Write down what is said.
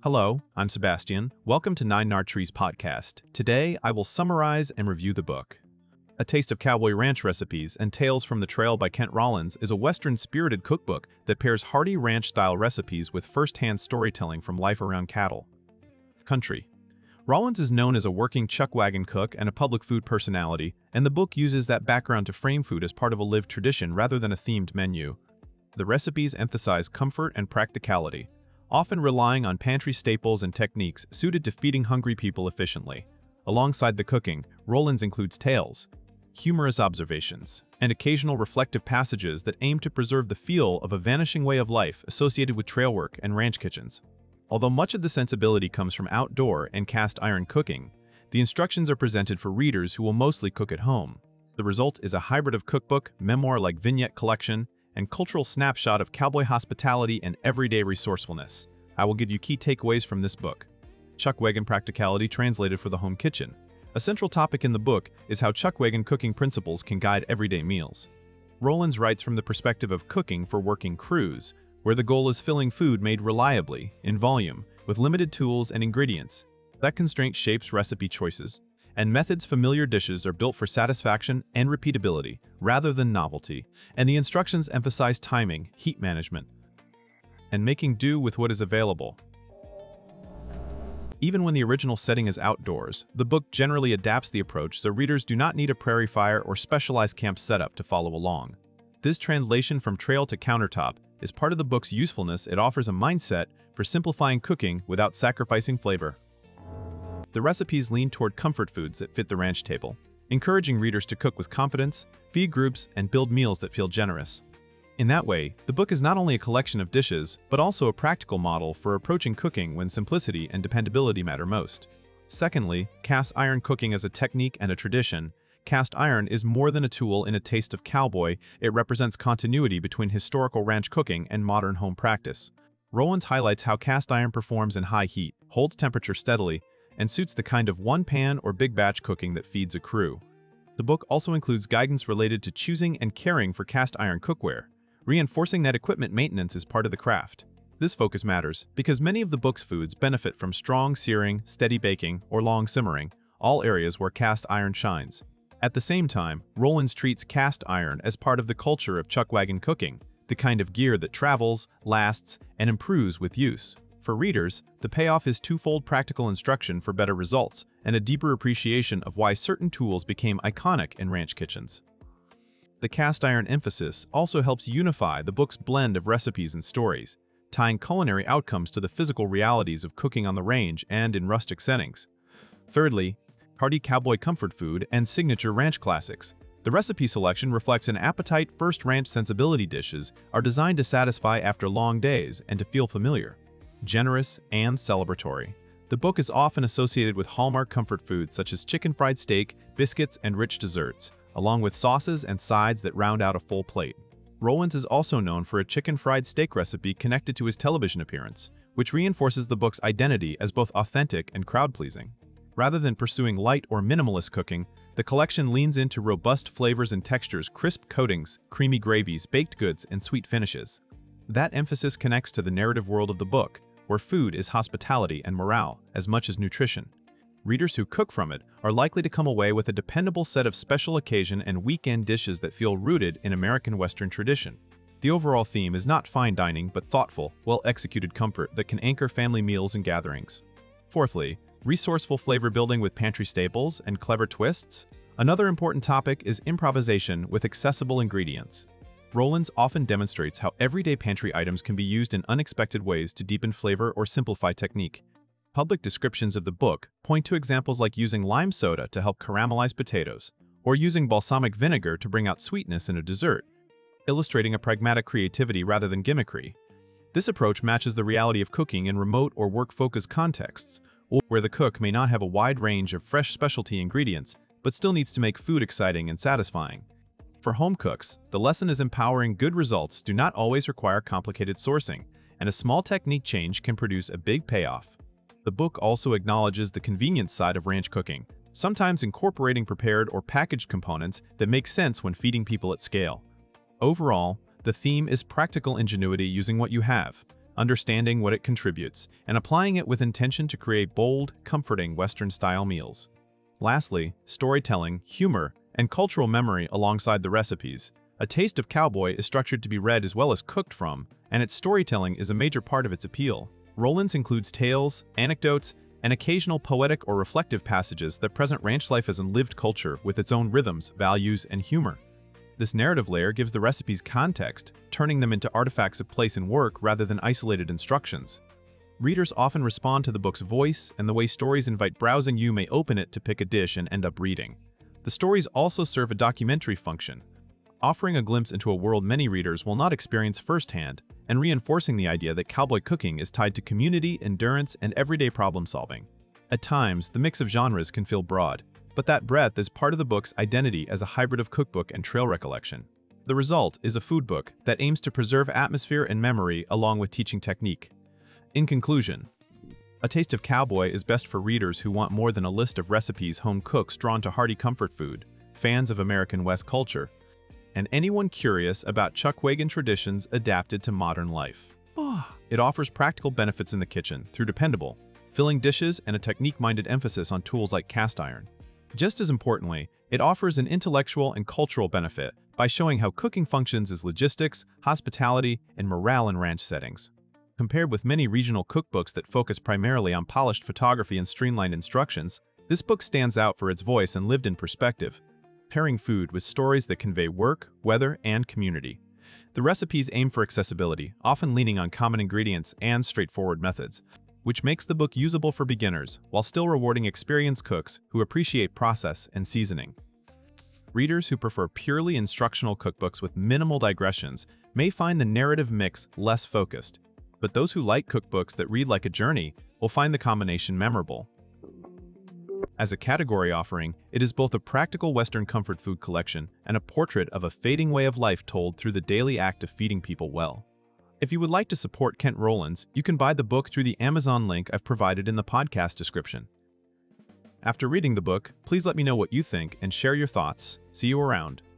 Hello, I'm Sebastian. Welcome to Nine Nard Trees podcast. Today, I will summarize and review the book. A Taste of Cowboy Ranch Recipes and Tales from the Trail by Kent Rollins is a Western-spirited cookbook that pairs hearty ranch-style recipes with first-hand storytelling from life around cattle. Country. Rollins is known as a working chuck wagon cook and a public food personality, and the book uses that background to frame food as part of a lived tradition rather than a themed menu. The recipes emphasize comfort and practicality, often relying on pantry staples and techniques suited to feeding hungry people efficiently. Alongside the cooking, Rollins includes tales, humorous observations, and occasional reflective passages that aim to preserve the feel of a vanishing way of life associated with trail work and ranch kitchens. Although much of the sensibility comes from outdoor and cast iron cooking, the instructions are presented for readers who will mostly cook at home. The result is a hybrid of cookbook, memoir-like vignette collection, and cultural snapshot of cowboy hospitality and everyday resourcefulness. I will give you key takeaways from this book. Chuck wagon practicality translated for the home kitchen. A central topic in the book is how chuck wagon cooking principles can guide everyday meals. Rollins writes from the perspective of cooking for working crews, where the goal is filling food made reliably, in volume, with limited tools and ingredients. That constraint shapes recipe choices, and methods familiar dishes are built for satisfaction and repeatability, rather than novelty, and the instructions emphasize timing, heat management, and making do with what is available. Even when the original setting is outdoors, the book generally adapts the approach so readers do not need a prairie fire or specialized camp setup to follow along. This translation from trail to countertop is part of the book's usefulness. It offers a mindset for simplifying cooking without sacrificing flavor. The recipes lean toward comfort foods that fit the ranch table, encouraging readers to cook with confidence, feed groups, and build meals that feel generous. In that way, the book is not only a collection of dishes, but also a practical model for approaching cooking when simplicity and dependability matter most. Secondly, cast iron cooking as a technique and a tradition. Cast iron is more than a tool in A Taste of Cowboy. It represents continuity between historical ranch cooking and modern home practice. Rollins highlights how cast iron performs in high heat, holds temperature steadily, and suits the kind of one-pan or big-batch cooking that feeds a crew. The book also includes guidance related to choosing and caring for cast iron cookware, reinforcing that equipment maintenance is part of the craft. This focus matters because many of the book's foods benefit from strong searing, steady baking, or long simmering, all areas where cast iron shines. At the same time, Rollins treats cast iron as part of the culture of chuck wagon cooking, the kind of gear that travels, lasts, and improves with use. For readers, the payoff is twofold: practical instruction for better results and a deeper appreciation of why certain tools became iconic in ranch kitchens. The cast iron emphasis also helps unify the book's blend of recipes and stories, tying culinary outcomes to the physical realities of cooking on the range and in rustic settings. Thirdly, hearty cowboy comfort food and signature ranch classics. The recipe selection reflects an appetite. First ranch sensibility dishes are designed to satisfy after long days and to feel familiar, generous, and celebratory. The book is often associated with hallmark comfort foods such as chicken fried steak, biscuits, and rich desserts, along with sauces and sides that round out a full plate. Rollins is also known for a chicken fried steak recipe connected to his television appearance, which reinforces the book's identity as both authentic and crowd-pleasing. Rather than pursuing light or minimalist cooking, the collection leans into robust flavors and textures: crisp coatings, creamy gravies, baked goods, and sweet finishes. That emphasis connects to the narrative world of the book, where food is hospitality and morale as much as nutrition. Readers who cook from it are likely to come away with a dependable set of special occasion and weekend dishes that feel rooted in American Western tradition. The overall theme is not fine dining, but thoughtful, well-executed comfort that can anchor family meals and gatherings. Fourthly, resourceful flavor building with pantry staples and clever twists. Another important topic is improvisation with accessible ingredients. Rollins often demonstrates how everyday pantry items can be used in unexpected ways to deepen flavor or simplify technique. Public descriptions of the book point to examples like using lime soda to help caramelize potatoes, or using balsamic vinegar to bring out sweetness in a dessert, illustrating a pragmatic creativity rather than gimmickry. This approach matches the reality of cooking in remote or work-focused contexts, where the cook may not have a wide range of fresh specialty ingredients, but still needs to make food exciting and satisfying. For home cooks, the lesson is empowering. Good results do not always require complicated sourcing, and a small technique change can produce a big payoff. The book also acknowledges the convenience side of ranch cooking, sometimes incorporating prepared or packaged components that make sense when feeding people at scale. Overall, the theme is practical ingenuity using what you have, understanding what it contributes, and applying it with intention to create bold, comforting Western-style meals. Lastly, storytelling, humor, and cultural memory alongside the recipes. A Taste of Cowboy is structured to be read as well as cooked from, and its storytelling is a major part of its appeal. Rowland's includes tales, anecdotes, and occasional poetic or reflective passages that present ranch life as a lived culture with its own rhythms, values, and humor. This narrative layer gives the recipes context, turning them into artifacts of place and work rather than isolated instructions. Readers often respond to the book's voice and the way stories invite browsing. You may open it to pick a dish and end up reading. The stories also serve a documentary function, offering a glimpse into a world many readers will not experience firsthand, and reinforcing the idea that cowboy cooking is tied to community, endurance, and everyday problem-solving. At times, the mix of genres can feel broad, but that breadth is part of the book's identity as a hybrid of cookbook and trail recollection. The result is a food book that aims to preserve atmosphere and memory along with teaching technique. In conclusion, A Taste of Cowboy is best for readers who want more than a list of recipes, home cooks drawn to hearty comfort food, fans of American West culture, and anyone curious about Chukwagon traditions adapted to modern life. It offers practical benefits in the kitchen through dependable, filling dishes and a technique-minded emphasis on tools like cast iron. Just as importantly, it offers an intellectual and cultural benefit by showing how cooking functions as logistics, hospitality, and morale in ranch settings. Compared with many regional cookbooks that focus primarily on polished photography and streamlined instructions, this book stands out for its voice and lived-in perspective, pairing food with stories that convey work, weather, and community. The recipes aim for accessibility, often leaning on common ingredients and straightforward methods, which makes the book usable for beginners while still rewarding experienced cooks who appreciate process and seasoning. Readers who prefer purely instructional cookbooks with minimal digressions may find the narrative mix less focused, but those who like cookbooks that read like a journey will find the combination memorable. As a category offering, it is both a practical Western comfort food collection and a portrait of a fading way of life told through the daily act of feeding people well. If you would like to support Kent Rowlands, you can buy the book through the Amazon link I've provided in the podcast description. After reading the book, please let me know what you think and share your thoughts. See you around.